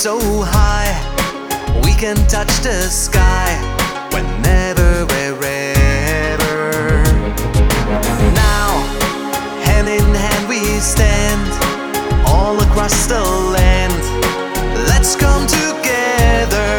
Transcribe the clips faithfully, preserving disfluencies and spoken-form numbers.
so high, we can touch the sky whenever, wherever. Now, hand in hand we stand all across the land. Let's come together.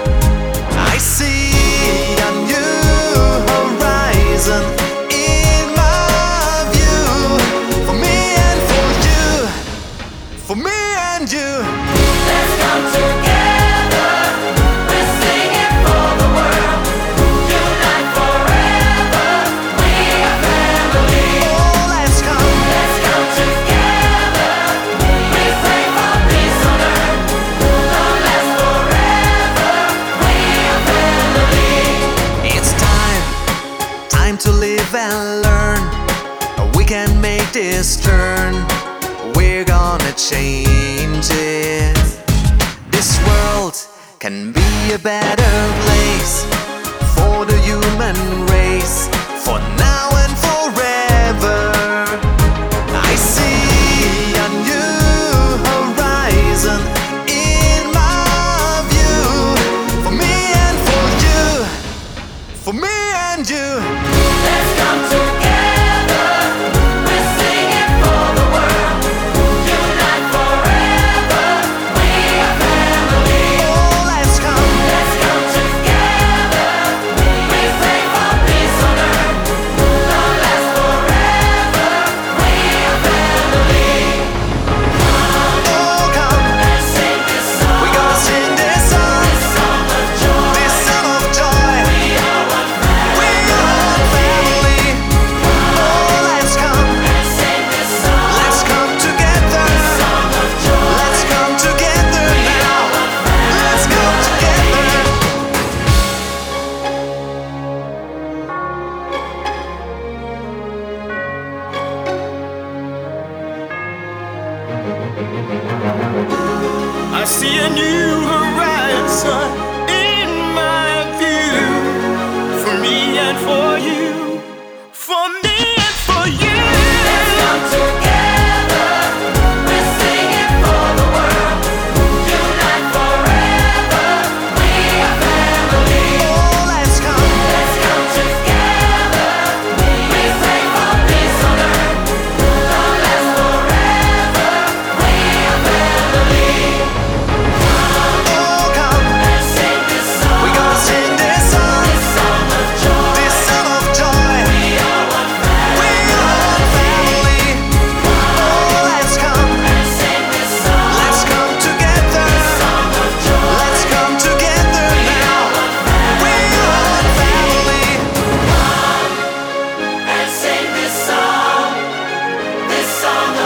I see a new horizon in my view. For me and for you, for me and you. Let's come together. We're singing for the world. Unite forever. We are family. Oh, let's come. Let's come together. We pray for peace on earth. Long last forever. We are family. It's time, time to live and learn. We can make this turn. We're gonna change it. This world can be a better place for the human race, for now and forever. I see a new horizon in my view. For me and for you, for me and you. Let's come together. We're singing for the world. Unite forever. We are family. Oh, let's come. Let's come together. We pray for peace on earth. Long last forever. We are family. Oh, come. And sing this song. We gonna sing this song, This song of joy. this song of joy. We are one family. We are family. Oh, let's come. And sing this song. Let's come together. Song of joy. Let's come together now. Let's come together. I see a new horizon in my view. For me and for you. For me and for you. Let's come together. We're singing for the world. Unite forever. We are family. Oh, let's come. Let's come together. We pray for peace on earth. Long last forever. We are family. Oh, come. And sing this song. We gonna sing this song, This song of joy. this song of joy. We are one family. We are family. Oh, let's come. And sing this song. Let's come together. Song of joy. Let's come together now. We are family. And sing this song, this song